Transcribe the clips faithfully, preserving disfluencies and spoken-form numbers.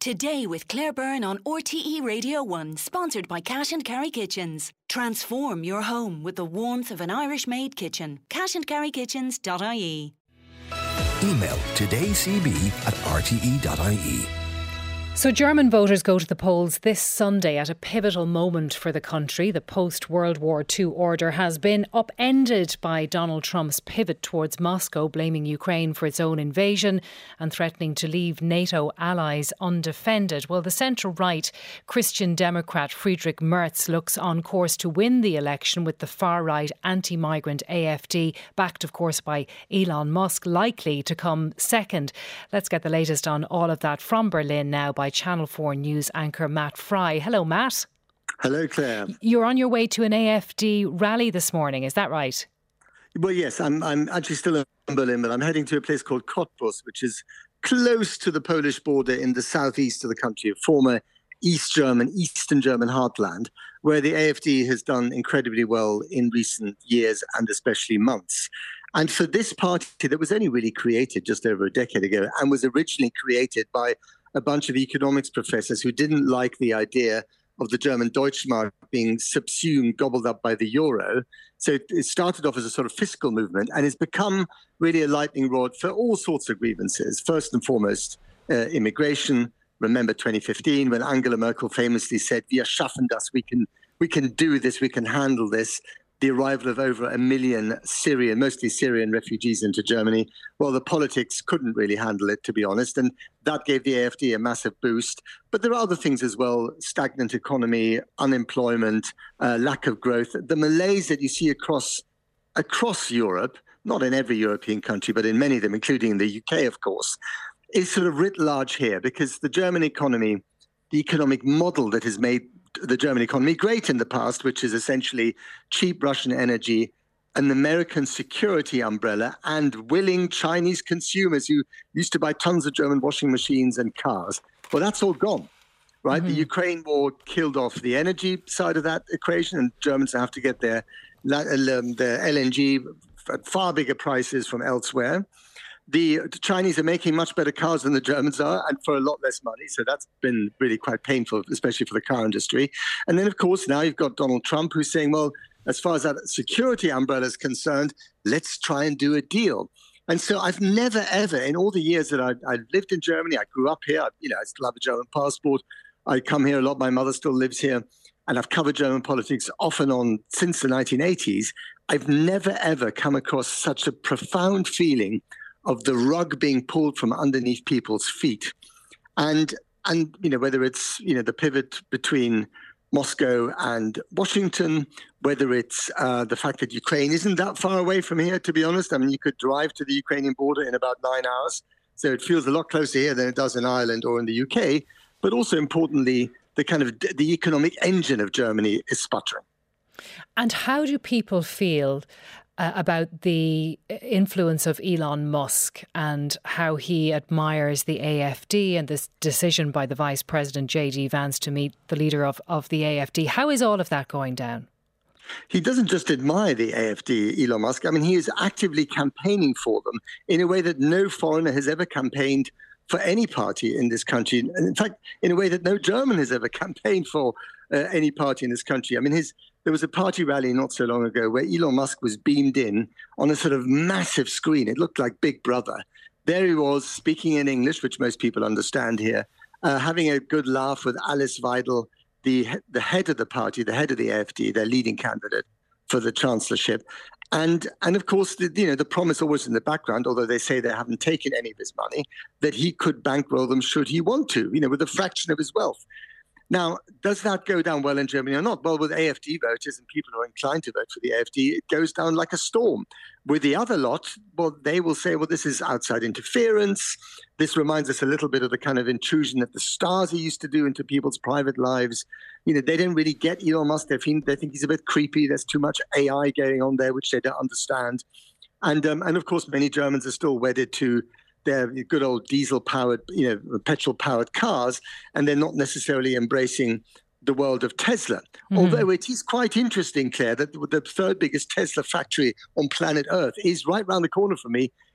Today with Claire Byrne on R T E Radio one, sponsored by Cash and Carry Kitchens. Transform your home with the warmth of an Irish-made kitchen. cash and carry kitchens dot I E. Email todaycb at r t e dot I E. So German voters go to the polls this Sunday at a pivotal moment for the country. The post-World War Two order has been upended by Donald Trump's pivot towards Moscow, blaming Ukraine for its own invasion and threatening to leave NATO allies undefended. Well, the centre-right Christian Democrat Friedrich Merz looks on course to win the election, with the far-right anti-migrant A F D, backed of course by Elon Musk, likely to come second. Let's get the latest on all of that from Berlin now by Channel four News anchor Matt Fry. Hello, Matt. Hello, Claire. You're on your way to an A F D rally this morning, is that right? Well, yes, I'm I'm actually still in Berlin, but I'm heading to a place called Cottbus, which is close to the Polish border in the southeast of the country, a former East German, Eastern German heartland, where the A F D has done incredibly well in recent years and especially months. And for this party that was only really created just over a decade ago and was originally created by a bunch of economics professors who didn't like the idea of the German Deutschmark being subsumed, gobbled up by the euro. So it started off as a sort of fiscal movement and has become really a lightning rod for all sorts of grievances. First and foremost, uh, immigration. Remember twenty fifteen when Angela Merkel famously said, "Wir schaffen das," we can, we can do this, we can handle this. The arrival of over a million Syrian, mostly Syrian refugees into Germany. Well, the politics couldn't really handle it, to be honest, and that gave the A F D a massive boost. But there are other things as well: stagnant economy, unemployment, uh, lack of growth. The malaise that you see across across Europe, not in every European country, but in many of them, including the U K, of course, is sort of writ large here, because the German economy, the economic model that has made the German economy great in the past, which is essentially cheap Russian energy, an American security umbrella, and willing Chinese consumers who used to buy tons of German washing machines and cars. Well, that's all gone, right? Mm-hmm. The Ukraine war killed off the energy side of that equation, and Germans have to get their, um, their L N G at far bigger prices from elsewhere. The Chinese are making much better cars than the Germans are, and for a lot less money. So that's been really quite painful, especially for the car industry. And then, of course, now you've got Donald Trump who's saying, well, as far as that security umbrella is concerned, let's try and do a deal. And so I've never, ever, in all the years that I, I lived in Germany, I grew up here, I, you know, I still have a German passport. I come here a lot. My mother still lives here. And I've covered German politics off and on since the nineteen eighties. I've never, ever come across such a profound feeling of the rug being pulled from underneath people's feet. And, and you know, whether it's, you know, the pivot between Moscow and Washington, whether it's uh, the fact that Ukraine isn't that far away from here, to be honest. I mean, you could drive to the Ukrainian border in about nine hours. So it feels a lot closer here than it does in Ireland or in the U K. But also importantly, the kind of the economic engine of Germany is sputtering. And how do people feel Uh, about the influence of Elon Musk and how he admires the A F D and this decision by the Vice President J D Vance to meet the leader of, of the A F D? How is all of that going down? He doesn't just admire the A F D, Elon Musk. I mean, he is actively campaigning for them in a way that no foreigner has ever campaigned for any party in this country. And in fact, in a way that no German has ever campaigned for uh, any party in this country. I mean, his There was a party rally not so long ago where Elon Musk was beamed in on a sort of massive screen. It looked like Big Brother. There he was, speaking in English, which most people understand here, uh, having a good laugh with Alice Weidel, the the head of the party, the head of the A F D, their leading candidate for the chancellorship. And, and of course, the, you know, the promise always in the background, although they say they haven't taken any of his money, that he could bankroll them should he want to, you know, with a fraction of his wealth. Now, does that go down well in Germany or not? Well, with A F D voters and people who are inclined to vote for the A F D, it goes down like a storm. With the other lot, well, they will say, well, this is outside interference. This reminds us a little bit of the kind of intrusion that the Stasi used to do into people's private lives. You know, they don't really get Elon Musk. They think, they think he's a bit creepy. There's too much A I going on there, which they don't understand. And, um, and of course, many Germans are still wedded to their good old diesel-powered, you know, petrol-powered cars, and they're not necessarily embracing the world of Tesla. Mm-hmm. Although it is quite interesting, Claire, that the third biggest Tesla factory on planet Earth is right round the corner from me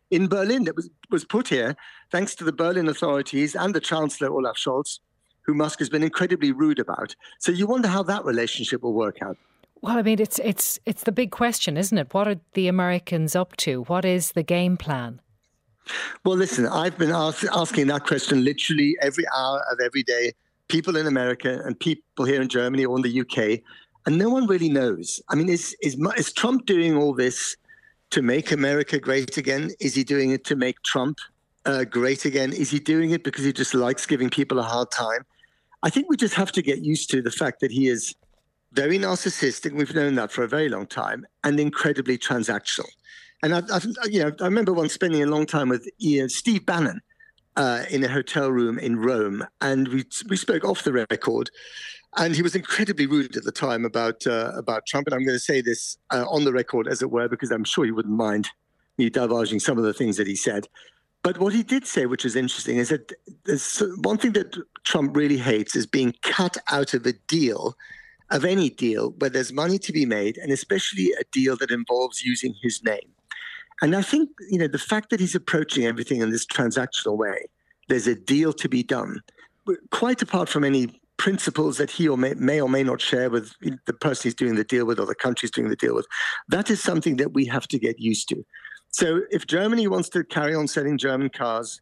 in Berlin that was, was put here thanks to the Berlin authorities and the Chancellor, Olaf Scholz, who Musk has been incredibly rude about. So you wonder how that relationship will work out. Well, I mean, it's it's it's the big question, isn't it? What are the Americans up to? What is the game plan? Well, listen, I've been ask, asking that question literally every hour of every day. People in America and people here in Germany or in the U K, and no one really knows. I mean, is is, is Trump doing all this to make America great again? Is he doing it to make Trump uh, great again? Is he doing it because he just likes giving people a hard time? I think we just have to get used to the fact that he is very narcissistic. We've known that for a very long time, and incredibly transactional. And I, I, you know, I remember once spending a long time with Ian, Steve Bannon uh, in a hotel room in Rome, and we we spoke off the record, and he was incredibly rude at the time about uh, about Trump. And I'm going to say this uh, on the record, as it were, because I'm sure he wouldn't mind me divulging some of the things that he said. But what he did say, which is interesting, is that there's one thing that Trump really hates is being cut out of a deal, of any deal where there's money to be made, and especially a deal that involves using his name. And I think, you know, the fact that he's approaching everything in this transactional way, there's a deal to be done, quite apart from any principles that he or may, may or may not share with the person he's doing the deal with or the country he's doing the deal with. That is something that we have to get used to. So if Germany wants to carry on selling German cars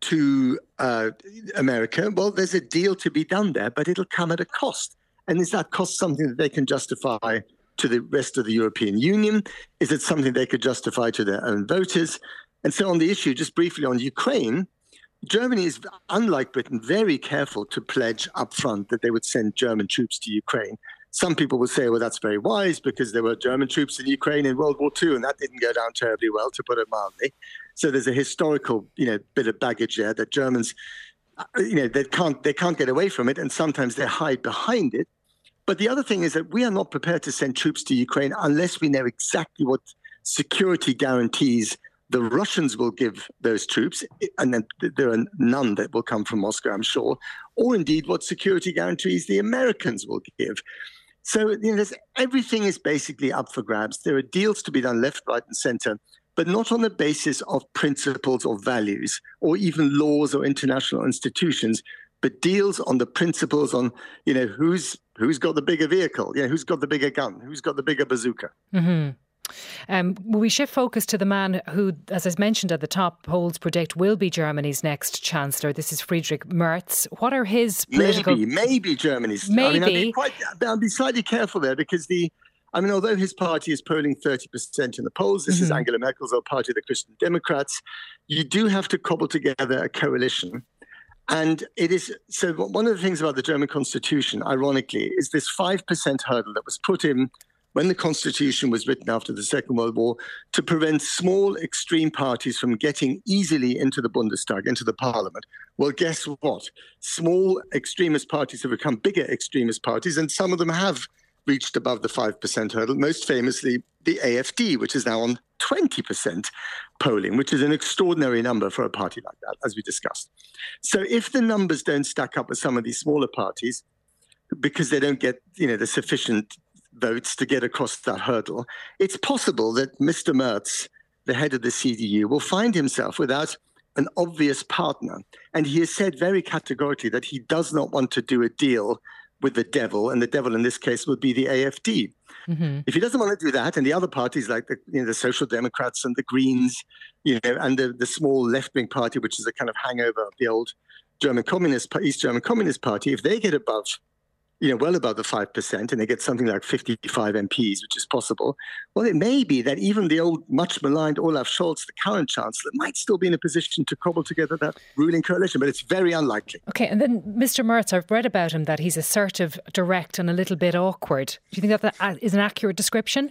to uh, America, well, there's a deal to be done there, but it'll come at a cost. And is that cost something that they can justify to the rest of the European Union? Is it something they could justify to their own voters? And so on the issue, just briefly on Ukraine, Germany is, unlike Britain, very careful to pledge up front that they would send German troops to Ukraine. Some people will say, well, that's very wise because there were German troops in Ukraine in World War Two, and that didn't go down terribly well, to put it mildly. So there's a historical, you know, bit of baggage there that Germans, you know, they can't they can't get away from it, and sometimes they hide behind it. But the other thing is that we are not prepared to send troops to Ukraine unless we know exactly what security guarantees the Russians will give those troops, and then there are none that will come from Moscow, I'm sure, or indeed what security guarantees the Americans will give. So you know, everything is basically up for grabs. There are deals to be done left, right, and center, but not on the basis of principles or values or even laws or international institutions, but deals on the principles on, you know, who's who's got the bigger vehicle, you know, who's got the bigger gun, who's got the bigger bazooka. Mm-hmm. Um, we shift focus to the man who, as I mentioned at the top, polls predict will be Germany's next chancellor. This is Friedrich Merz. What are his political... Maybe, maybe Germany's... Maybe. I mean, I'll be, quite, I'll be slightly careful there because the... I mean, although his party is polling thirty percent in the polls, this mm-hmm. is Angela Merkel's old party, the Christian Democrats, you do have to cobble together a coalition. And it is... So one of the things about the German constitution, ironically, is this five percent hurdle that was put in when the Constitution was written after the Second World War to prevent small extreme parties from getting easily into the Bundestag, into the parliament. Well, guess what? Small extremist parties have become bigger extremist parties, and some of them have reached above the five percent hurdle, most famously the A F D, which is now on twenty percent polling, which is an extraordinary number for a party like that, as we discussed. So if the numbers don't stack up with some of these smaller parties, because they don't get, you know, the sufficient votes to get across that hurdle, it's possible that Mister Merz, the head of the C D U, will find himself without an obvious partner. And he has said very categorically that he does not want to do a deal with the devil, and the devil in this case would be the A F D. Mm-hmm. If he doesn't want to do that, and the other parties like the, you know, the Social Democrats and the Greens, you know, and the, the small left-wing party, which is a kind of hangover of the old German Communist, East German Communist Party, if they get above, you know, well above the five percent, and they get something like fifty-five M Ps, which is possible, well, it may be that even the old, much maligned Olaf Scholz, the current chancellor, might still be in a position to cobble together that ruling coalition, but it's very unlikely. OK, and then Mister Merz, I've read about him that he's assertive, direct, and a little bit awkward. Do you think that that is an accurate description?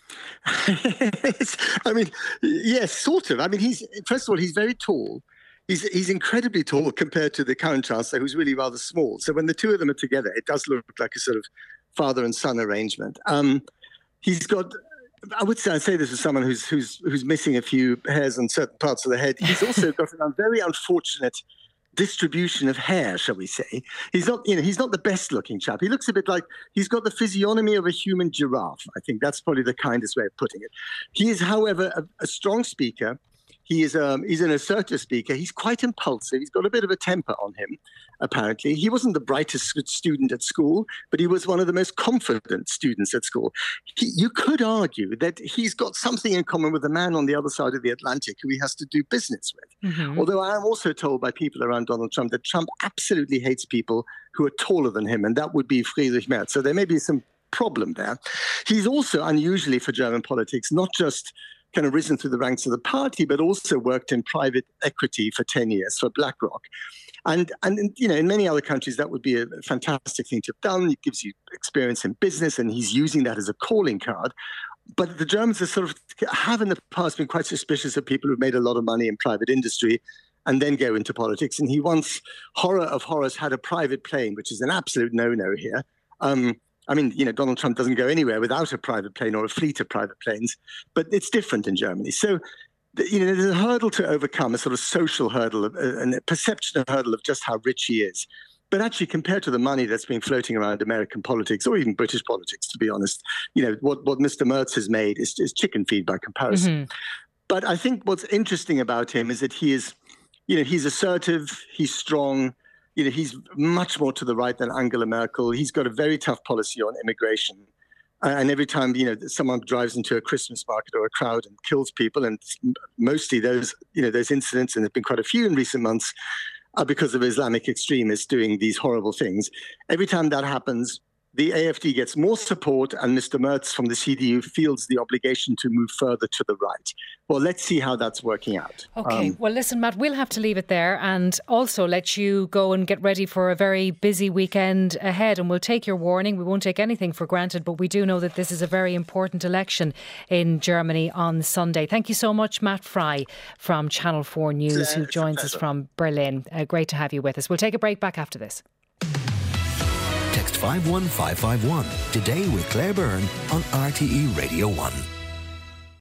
I mean, yes, sort of. I mean, he's first of all, he's very tall. He's he's incredibly tall compared to the current chancellor, who's really rather small. So when the two of them are together, it does look like a sort of father and son arrangement. Um, he's got, I would say, I say this as someone who's who's who's missing a few hairs on certain parts of the head. He's also got a very unfortunate distribution of hair, shall we say. He's not, you know, he's not the best looking chap. He looks a bit like he's got the physiognomy of a human giraffe. I think that's probably the kindest way of putting it. He is, however, a, a strong speaker. He is um, he's an assertive speaker. He's quite impulsive. He's got a bit of a temper on him, apparently. He wasn't the brightest student at school, but he was one of the most confident students at school. He, you could argue that he's got something in common with the man on the other side of the Atlantic who he has to do business with. Mm-hmm. Although I am also told by people around Donald Trump that Trump absolutely hates people who are taller than him, and that would be Friedrich Merz. So there may be some problem there. He's also unusually for German politics, not just kind of risen through the ranks of the party, but also worked in private equity for ten years for BlackRock. And, and you know, in many other countries, that would be a fantastic thing to have done. It gives you experience in business, and he's using that as a calling card. But the Germans are sort of have in the past been quite suspicious of people who've made a lot of money in private industry and then go into politics. And he once, horror of horrors, had a private plane, which is an absolute no-no here. Um, I mean, you know, Donald Trump doesn't go anywhere without a private plane or a fleet of private planes, but it's different in Germany. So, you know, there's a hurdle to overcome, a sort of social hurdle, of, uh, and a perception hurdle of just how rich he is. But actually, compared to the money that's been floating around American politics or even British politics, to be honest, you know, what, what Mister Merz has made is, is chicken feed by comparison. Mm-hmm. But I think what's interesting about him is that he is, you know, he's assertive, he's strong. You know, he's much more to the right than Angela Merkel. He's got a very tough policy on immigration. Uh, and every time, you know, someone drives into a Christmas market or a crowd and kills people, and mostly those, you know, those incidents, and there have been quite a few in recent months, are because of Islamic extremists doing these horrible things. Every time that happens, the A F D gets more support, and Mister Merz from the C D U feels the obligation to move further to the right. Well, let's see how that's working out. OK, um, well, listen, Matt, we'll have to leave it there and also let you go and get ready for a very busy weekend ahead. And we'll take your warning. We won't take anything for granted, but we do know that this is a very important election in Germany on Sunday. Thank you so much, Matt Frei from Channel four News, who joins us from Berlin. Uh, great to have you with us. We'll take a break. Back after this. Text five one five five one today with Claire Byrne on R T E Radio one.